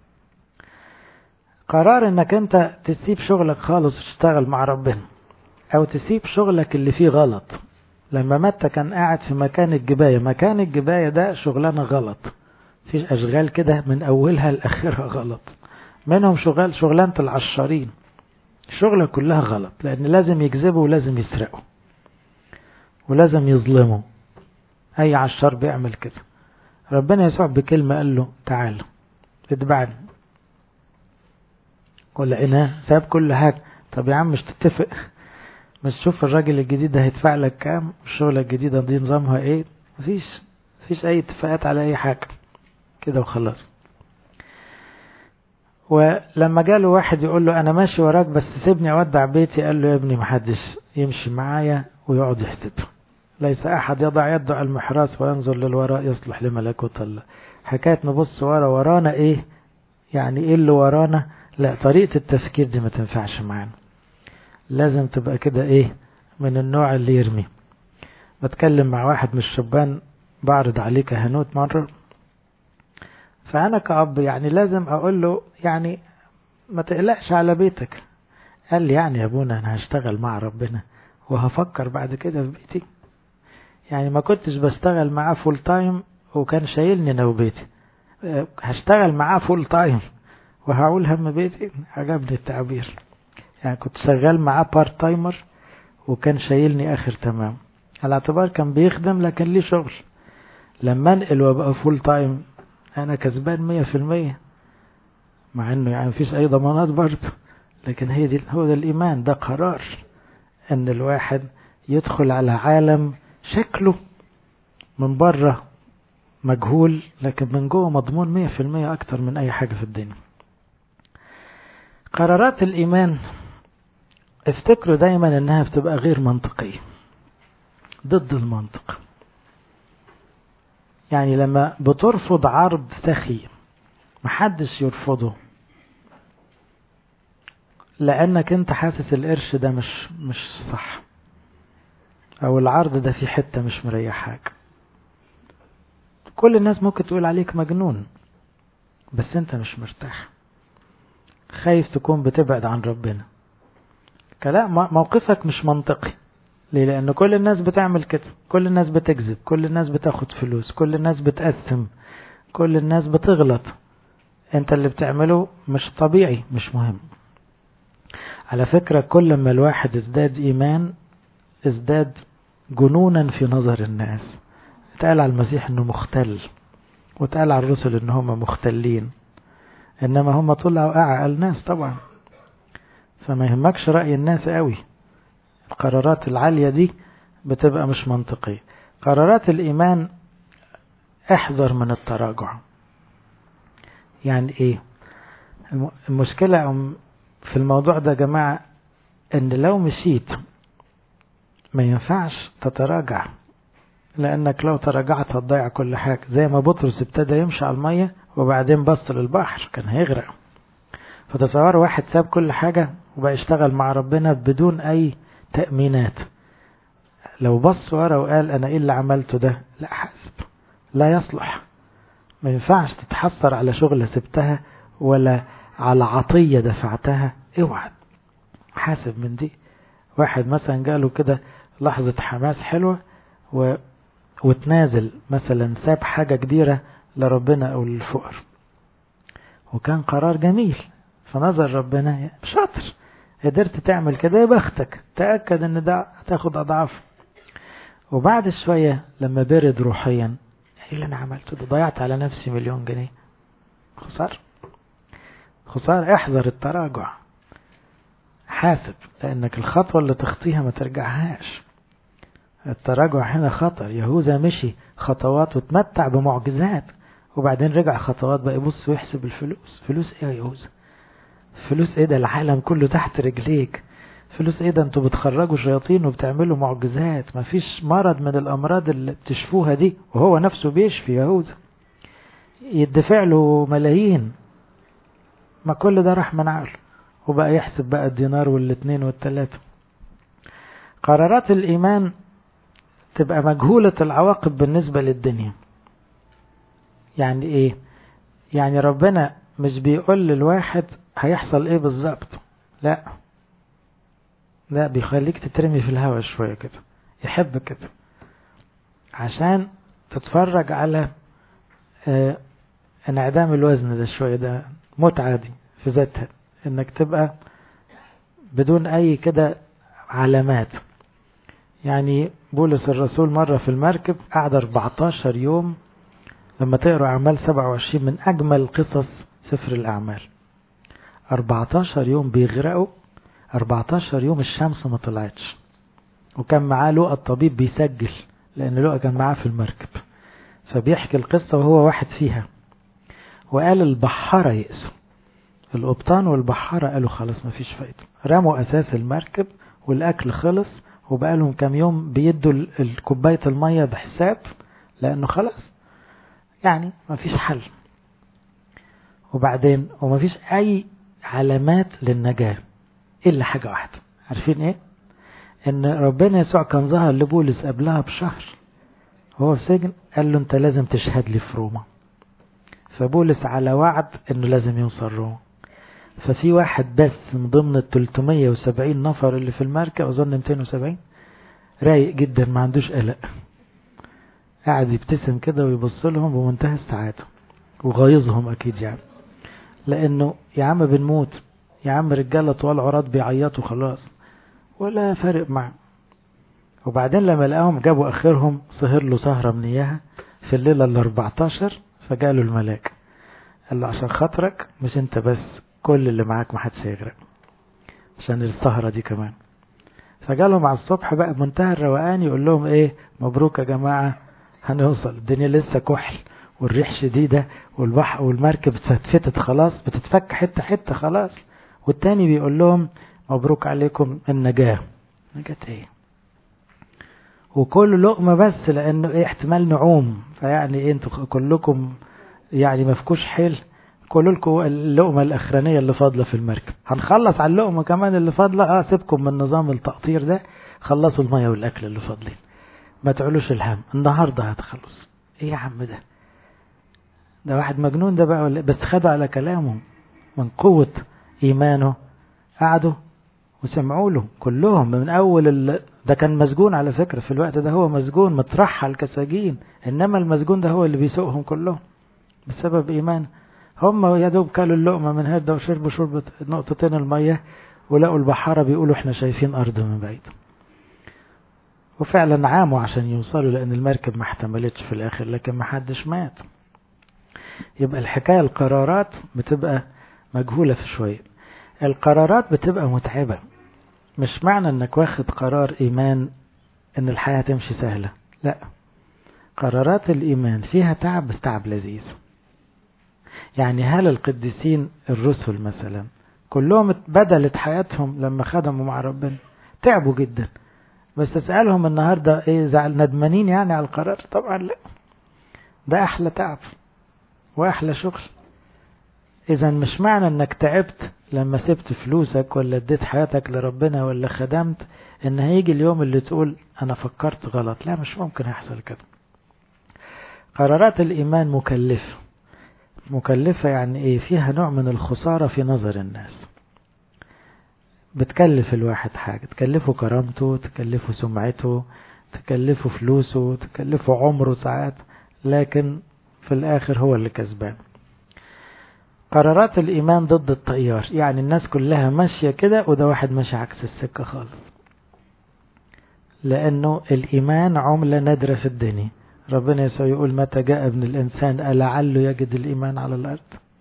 قرار انك انت تسيب شغلك خالص وتشتغل مع ربنا، او تسيب شغلك اللي فيه غلط. لما متى كان قاعد في مكان الجباية، مكان الجباية ده شغلانة غلط، فيش اشغال كده من اولها لاخرها غلط، منهم شغال شغلانة العشارين، الشغلة كلها غلط، لان لازم يكذبوا ولازم يسرقوا ولازم يظلموا. اي عشار بيعمل كده. ربنا يسوع بكلمة قال له تعال اتبعني، ولقيناه ساب كل حاجة. طب يا عم مش تتفق؟ مش تشوف الراجل الجديد ده هيدفع لك كام، الشغلة الجديدة دي نظامها ايه؟ مفيش مفيش اي اتفاقات على اي حاجة كده وخلاص. ولما جاله واحد يقول له انا ماشي وراك بس سيبني اودع بيتي، قال له يا ابني محدش يمشي معايا ويقعد يحسب. ليس احد يضع يده على المحراث وينظر للوراء يصلح لملكوت الله. حكاية نبص ورا، ورانا ايه؟ يعني ايه اللي ورانا؟ لا، طريقة التفكير دي ما تنفعش معانا. لازم تبقى كده ايه، من النوع اللي يرمي. بتكلم مع واحد من الشبان بعرض عليه كهنوت مرة، فأنا كأب يعني لازم أقول له يعني ما تقلقش على بيتك. قال لي يعني يا ابونا أنا هشتغل مع ربنا وهفكر بعد كده في بيتي. يعني ما كنتش بشتغل معاه فول تايم وكان شايلني أنا وبيتي، هشتغل معاه فول تايم وهقول هم بيتي. عجبني التعبير. يعني كنت شغال معاه بارت تايمر وكان شايلني آخر تمام، على اعتبار كان بيخدم لكن ليه شغل. لما انقل وابقى فول تايم انا كسبان مية في المية، مع انه يعني مفيش اي ضمانات برضه، لكن هي دي هو ده الايمان. ده قرار ان الواحد يدخل على عالم شكله من بره مجهول لكن من جوه مضمون مية في المية اكتر من اي حاجة في الدنيا. قرارات الايمان افتكروا دايما انها بتبقى غير منطقية، ضد المنطق. يعني لما بترفض عرض سخي محدش يرفضه، لانك انت حاسس القرش ده مش مش صح، او العرض ده في حتة مش مريحاك. كل الناس ممكن تقول عليك مجنون، بس انت مش مرتاح، خايف تكون بتبعد عن ربنا. كلام موقفك مش منطقي. ليه؟ لان كل الناس بتعمل كده، كل الناس بتكذب، كل الناس بتاخد فلوس، كل الناس بتقسم، كل الناس بتغلط. انت اللي بتعمله مش طبيعي، مش مهم. على فكرة كل ما الواحد ازداد ايمان ازداد جنونا في نظر الناس. اتقال على المسيح انه مختل، واتقال على الرسل ان هم مختلين، انما هم طلعوا اعقل ناس طبعا. فما يهمكش رأي الناس قوي. القرارات العالية دي بتبقى مش منطقية. قرارات الإيمان احذر من التراجع. يعني ايه المشكلة في الموضوع ده يا جماعة؟ ان لو مشيت ما ينفعش تتراجع، لانك لو تراجعت هتضيع كل حاجة. زي ما بطرس ابتدى يمشي على المية وبعدين بص للبحر كان هيغرق. فتصور واحد ساب كل حاجة وبقى يشتغل مع ربنا بدون اي تأمينات. لو بص ورا وقال انا ايه اللي عملته ده، لا حاسب، لا يصلح. ما ينفعش تتحسر على شغلة سبتها ولا على عطية دفعتها. اوعى، حاسب من دي. واحد مثلا جاله كده لحظة حماس حلوة و... وتنازل مثلا، ساب حاجة كبيرة لربنا او للفقر، وكان قرار جميل فنظر ربنا شاطر، قدرت تعمل كده يا بختك، تأكد ان ده هتاخد اضعاف. وبعد شوية لما برد روحيا، ايه اللي انا عملته ده؟ ضيعت على نفسي مليون جنيه. خسارة خسارة. احذر التراجع، حاسب، لانك الخطوة اللي تخطيها ما ترجعهاش. التراجع هنا خطر. يهوذا مشي خطوات وتمتع بمعجزات، وبعدين رجع خطوات بقى يبص ويحسب الفلوس. فلوس ايه يا يهوذا؟ فلوس ايه ده؟ العالم كله تحت رجليك. فلوس ايه ده؟ انتوا بتخرجوا شياطين وبتعملوا معجزات، مفيش مرض من الامراض اللي بتشفوها دي وهو نفسه بيشفي. يهوذا يدفع له ملايين، ما كل ده راح من عقله، وبقى يحسب بقى الدينار والاثنين والثلاثة. قرارات الإيمان تبقى مجهولة العواقب بالنسبة للدنيا. يعني ايه؟ يعني ربنا مش بيقول للواحد هيحصل ايه بالظبط، لا لا، بيخليك تترمي في الهواء شوية كده، يحب كده عشان تتفرج على اه انعدام الوزن ده شوية. ده متعة دي في ذاتها، انك تبقى بدون اي كده علامات. يعني بولس الرسول مرة في المركب قعد أربعتاشر يوم. لما تقرأ أعمال سبعة وعشرين من أجمل قصص سفر الأعمال، أربعتاشر يوم بيغرقوا، أربعتاشر يوم الشمس ما طلعتش، وكان معاه لقى الطبيب بيسجل لأن لقى كان معاه في المركب، فبيحكي القصة وهو واحد فيها. وقال البحارة يأسوا، القبطان والبحارة قالوا خلاص ما فيش فايدة، رموا أساس المركب والأكل خلص، وبقالهم كام يوم بيدوا الكوباية المية بحساب لأنه خلاص يعني ما فيش حل. وبعدين وما فيش أي علامات للنجاة إلا حاجة واحدة. عارفين إيه؟ إن ربنا يسوع كان ظهر لبولس قبلها بشهر وهو في سجن، قال له أنت لازم تشهد لي في روما. فبولس على وعد إنه لازم يوصل روما. ففي واحد بس من ضمن ال ثلاثمية وسبعين نفر اللي في المركب، أظن مئتين وسبعين، رايق جدا ما عندوش قلق، قاعد يبتسم كده ويبص لهم بمنتهى السعادة، وغايظهم أكيد يعني، لأنه يا عم بنموت، يا عم رجالة طوال عراض بيعيطوا خلاص ولا فارق معه. وبعدين لما لقاهم جابوا اخرهم سهر له سهرة من اياها في الليلة الاربعتاشر، فجاله الملاك قال له عشان خاطرك مش انت بس، كل اللي معاك محدش هيغرق عشان السهرة دي كمان. فجالهم على الصبح بقى بمنتهى الروقان يقول لهم ايه، مبروك يا جماعة هنوصل، الدنيا لسه كحل والريح شديدة والبحر والمركب اتفتت خلاص بتتفك حتة حتة خلاص. والتاني بيقول لهم مبروك عليكم النجاة. نجاة ايه؟ وكل لقمة بس لانه ايه احتمال نعوم، فيعني ايه انتوا كلكم يعني مفكوش حيل، كلوا لكم اللقمة الاخرانية اللي فاضلة في المركب، هنخلص على اللقمة كمان اللي فاضلة، اه سيبكم من نظام التقطير ده، خلصوا المية والاكل اللي فاضلين، ما تعلوش الهم النهاردة هتخلص. ايه يا عم ده ده واحد مجنون ده بقى ولا؟ بس خدوا على كلامه من قوة ايمانه، قعدوا وسمعوا له كلهم من اول ال... ده كان مسجون على فكرة في الوقت ده، هو مسجون مترحل كسجين، انما المسجون ده هو اللي بيسوقهم كلهم بسبب ايمان. هم يا دوب كلوا اللقمة من هذا وشربوا شربة نقطتين المية ولقوا البحارة بيقولوا احنا شايفين ارض من بعيد، وفعلا عاموا عشان يوصلوا لان المركب ما احتملتش في الاخر، لكن ما حدش مات. يبقى الحكاية القرارات بتبقى مجهولة في شوية، القرارات بتبقى متعبة. مش معنى انك واخد قرار ايمان ان الحياة تمشي سهلة، لا، قرارات الايمان فيها تعب بس تعب لذيذ. يعني هل القديسين الرسل مثلا كلهم بدلت حياتهم لما خدموا مع ربنا؟ تعبوا جدا، بس اسألهم النهاردة ايه زعل ندمانين يعني على القرار؟ طبعا لا، ده احلى تعب واحلى شغل. اذا مش معنى انك تعبت لما سبت فلوسك ولا اديت حياتك لربنا ولا خدمت ان هيجي اليوم اللي تقول انا فكرت غلط، لا مش ممكن يحصل كده. قرارات الايمان مكلفة. مكلفة يعني ايه؟ فيها نوع من الخسارة في نظر الناس، بتكلف الواحد حاجة، تكلفه كرامته، تكلفه سمعته، تكلفه فلوسه، تكلفه عمره ساعات، لكن في الاخر هو اللي كسبان. قرارات الإيمان ضد التيار، يعني الناس كلها ماشية كده وده واحد ماشي عكس السكة خالص، لأنه الإيمان عملة نادرة في الدنيا. ربنا يسوع يقول متى جاء ابن الإنسان ألعله يجد الإيمان على الأرض.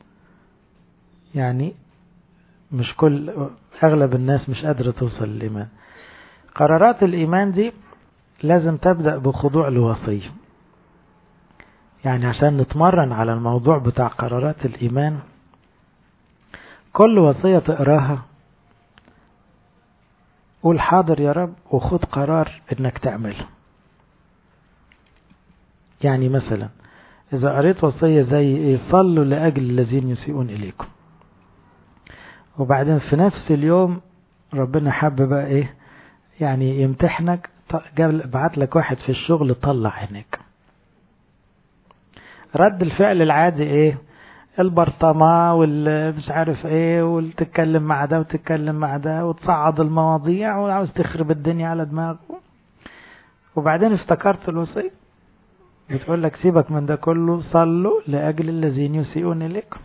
يعني مش كل أغلب الناس مش قادرة توصل للإيمان. قرارات الإيمان دي لازم تبدأ بخضوع لوصية. يعني عشان نتمرن على الموضوع بتاع قرارات الإيمان، كل وصية تقراها قول حاضر يا رب وخد قرار انك تعمله. يعني مثلا اذا قريت وصية زي ايه، صلوا لأجل الذين يسيئون اليكم، وبعدين في نفس اليوم ربنا حب بقى ايه يعني يمتحنك، بعت لك واحد في الشغل طلع عينيك، رد الفعل العادي ايه؟ البرطمة والمش عارف ايه، وتتكلم مع ده وتتكلم مع ده وتصعد المواضيع وعاوز تخرب الدنيا على دماغه. وبعدين افتكرت الوصية بتقول لك سيبك من ده كله، صلوا لأجل الذين يسيئون إليكم.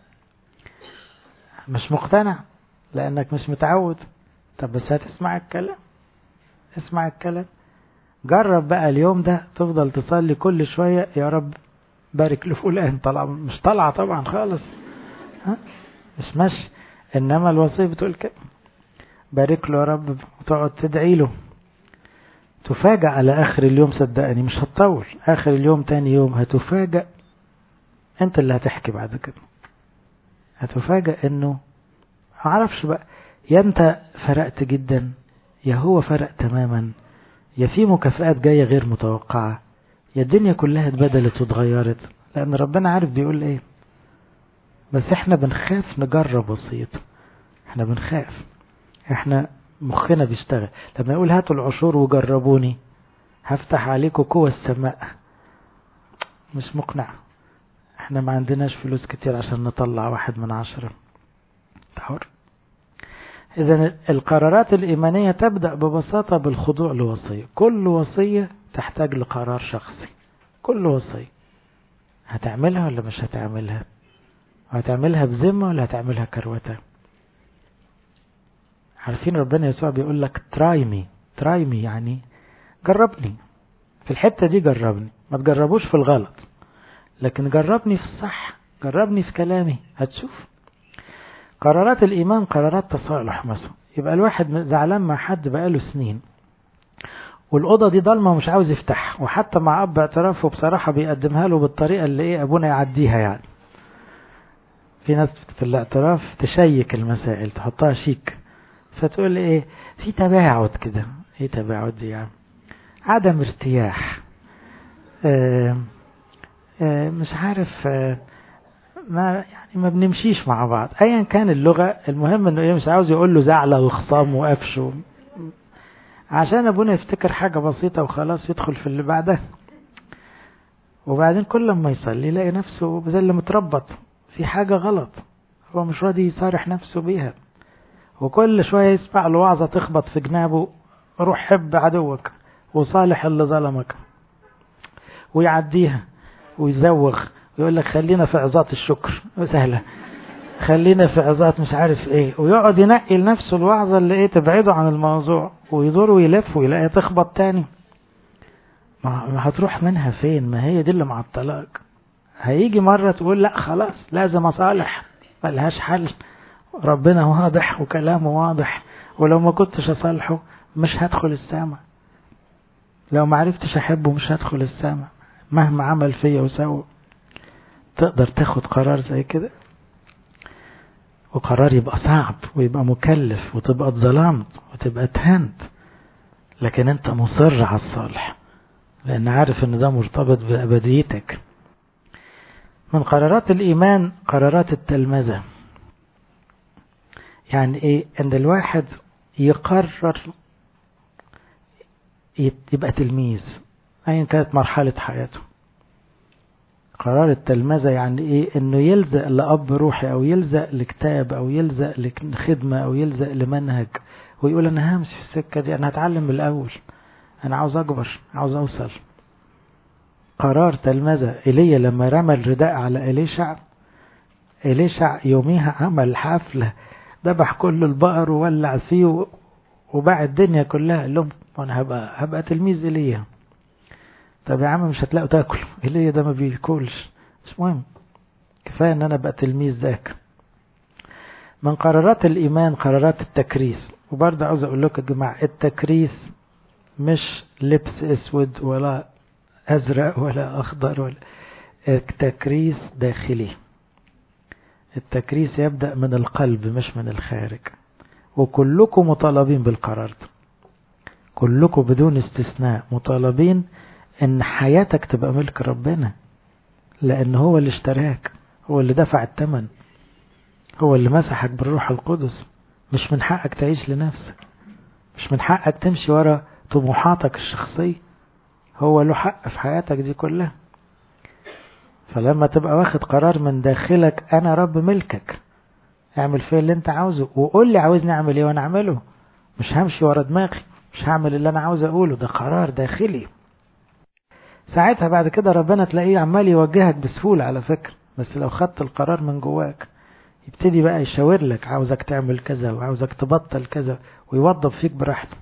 مش مقتنع لأنك مش متعود. طب بس هتسمع الكلام، اسمع الكلام، جرب بقى اليوم ده تفضل تصلي كل شوية يا رب بارك لفلان، طلع مش طلع طبعا خالص، ها مش ماشي، انما الوصية بتقول كده بارك له يا رب، وتقعد تدعي له. تفاجأ على اخر اليوم، صدقني مش هتطول، اخر اليوم تاني يوم هتفاجأ، انت اللي هتحكي بعد كده، هتفاجأ انه معرفش بقى، يا انت فرقت جدا يا هو فرق تماما، يا في مكافآت جاية غير متوقعة، يا الدنيا كلها اتبدلت واتغيرت، لأن ربنا عارف بيقول ايه. بس احنا بنخاف نجرب وصيته، احنا بنخاف، احنا مخنا بيشتغل لما يقول هاتوا العشور وجربوني هفتح عليكم قوة السماء، مش مقنع، احنا ما عندناش فلوس كتير عشان نطلع واحد من عشرة، تحر. إذن القرارات الإيمانية تبدأ ببساطة بالخضوع لوصية. كل وصية تحتاج لقرار شخصي، كل وصية هتعملها ولا مش هتعملها، هتعملها بذمة ولا هتعملها كروتة. عارفين ربنا يسوع بيقول لك ترايمي ترايمي يعني جربني في الحتة دي، جربني. ما تجربوش في الغلط، لكن جربني في الصح، جربني في كلامي هتشوف. قرارات الإيمان قرارات تصالح مثلا. يبقى الواحد زعلان مع حد بقاله سنين والأوضة دي ضلمة ومش عاوز يفتح، وحتى مع أب اعترافه بصراحة بيقدمها له بالطريقة اللي إيه أبونا يعديها. يعني في ناس في الاعتراف تشيك المسائل تحطها شيك، فتقول إيه في تباعد كده. إيه تباعد دي؟ يعني عدم ارتياح، آه آه مش عارف، آه ما يعني ما بنمشيش مع بعض ايا كان اللغة. المهم انه ايه مش عاوز يقول له زعلة وخصام وقفش و... عشان ابونا يفتكر حاجة بسيطة وخلاص يدخل في اللي بعدها. وبعدين كل ما يصلي يلاقي نفسه زي اللي متربط في حاجة غلط، هو مش راضي يصارح نفسه بيها. وكل شوية يسمع له وعظة تخبط في جنابه، روح حب عدوك وصالح اللي ظلمك، ويعديها ويزوغ ويقول لك خلينا في عظات الشكر سهلة، خلينا في عظات مش عارف ايه، ويقعد ينقي لنفسه الوعظة اللي ايه تبعده عن الموضوع، ويدور ويلف ويلاقي تخبط تاني. ما هتروح منها فين؟ ما هي دي اللي معطلاك. هيجي مرة تقول لا خلاص لازم اصالح، ملهاش حل، ربنا واضح وكلامه واضح، ولو ما كنتش اصالحه مش هدخل السماء، لو ما عرفتش احبه مش هدخل السماء مهما عمل فيا وسوى. تقدر تاخد قرار زي كده؟ وقرار يبقى صعب ويبقى مكلف وتبقى اتظلمت وتبقى اتهنت، لكن انت مصر على الصالح لان عارف ان ده مرتبط بأبديتك. من قرارات الإيمان قرارات التلمذة. يعني ايه؟ ان الواحد يقرر يبقى تلميذ ايا كانت مرحلة حياته. قرار التلمذة يعني ايه؟ انه يلزق لأب روحي او يلزق لكتاب او يلزق لخدمة او يلزق لمنهج، ويقول انا همشي في السكة دي، انا هتعلم من الاول، انا عاوز اكبر، عاوز اوصل. قرار تلمذة. ايليا لما رمى الرداء على إليشع، إليشع يوميها عمل حفلة، ذبح كل البقر وولع فيه وباع الدنيا كلها. قال لهم وانا هبقى هبقى تلميذ ايليا. طب يا عم مش هتلاقوا تاكل، ايليا ده ما بياكلش، مش مهم، كفايه ان انا ابقى تلميذ ذاك. من قرارات الايمان قرارات التكريس. وبرضه عاوز اقول لكم يا جماعه التكريس مش لبس اسود ولا ازرق ولا اخضر، ولا التكريس داخلي. التكريس يبدأ من القلب مش من الخارج. وكلكم مطالبين بالقرار ده، كلكم بدون استثناء مطالبين ان حياتك تبقى ملك ربنا، لان هو اللي اشتراك، هو اللي دفع الثمن، هو اللي مسحك بالروح القدس. مش من حقك تعيش لنفسك، مش من حقك تمشي ورا طموحاتك الشخصية، هو له حق في حياتك دي كلها. فلما تبقى واخد قرار من داخلك انا رب ملكك، اعمل فيه اللي انت عاوزه وقول لي عاوزني اعمل ايه وانا اعمله، مش همشي ورا دماغي، مش هعمل اللي انا عاوز اقوله، ده قرار داخلي. ساعتها بعد كده ربنا تلاقيه عمال يوجهك بسهولة على فكرة، بس لو خدت القرار من جواك يبتدي بقى يشاور لك عاوزك تعمل كذا وعاوزك تبطل كذا ويوظف فيك براحته.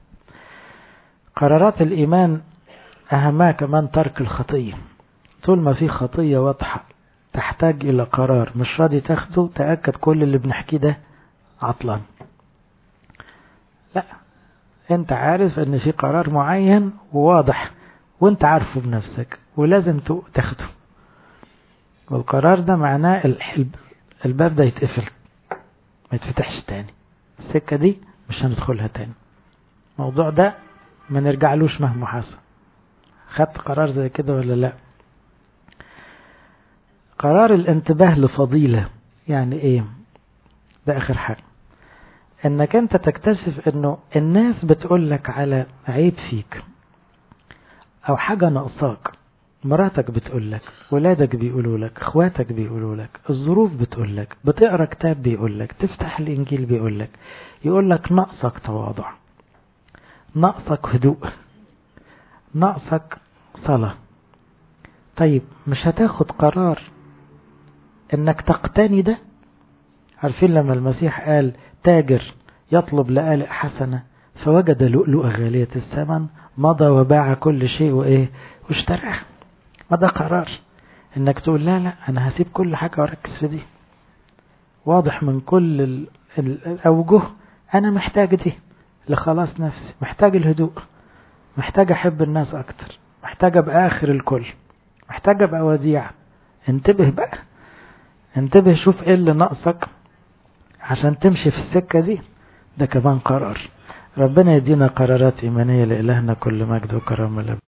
قرارات الإيمان أهمها كمان ترك الخطية. طول ما في خطية واضحة تحتاج إلى قرار مش راضي تاخده، تأكد كل اللي بنحكيه ده عطلان. لا، انت عارف ان في قرار معين وواضح وانت عارفه بنفسك ولازم تاخده، والقرار ده معناه الباب ده يتقفل ما يتفتحش تاني، السكة دي مش هندخلها تاني، الموضوع ده ما نرجعلوش مهما حصل. خدت قرار زي كده ولا لا؟ قرار الانتباه لفضيلة. يعني ايه؟ ده اخر حاجة، انك انت تكتشف انه الناس بتقولك على عيب فيك او حاجة ناقصاك، مراتك بتقولك، ولادك بيقولولك، اخواتك بيقولولك، الظروف بتقولك، بتقرأ كتاب بيقولك، تفتح الانجيل بيقولك، يقولك ناقصك تواضع، ناقصك هدوء، ناقصك صلاة. طيب مش هتاخد قرار انك تقتني ده؟ عارفين لما المسيح قال تاجر يطلب لآلئ حسنة فوجد لؤلؤة غالية الثمن، مضى وباع كل شيء وإيه واشتراه. ما ده قرار إنك تقول لا لا أنا هسيب كل حاجة وأركز في دي. واضح من كل ال... الأوجه أنا محتاج دي لخلاص نفسي، محتاج الهدوء، محتاج أحب الناس أكتر، محتاج أبقى آخر الكل، محتاج أبقى وديع. انتبه بقى، انتبه شوف إيه اللي ناقصك عشان تمشي في السكة دي. ده كمان قرار. ربنا يدينا قرارات إيمانية، لإلهنا كل مجد وكرم.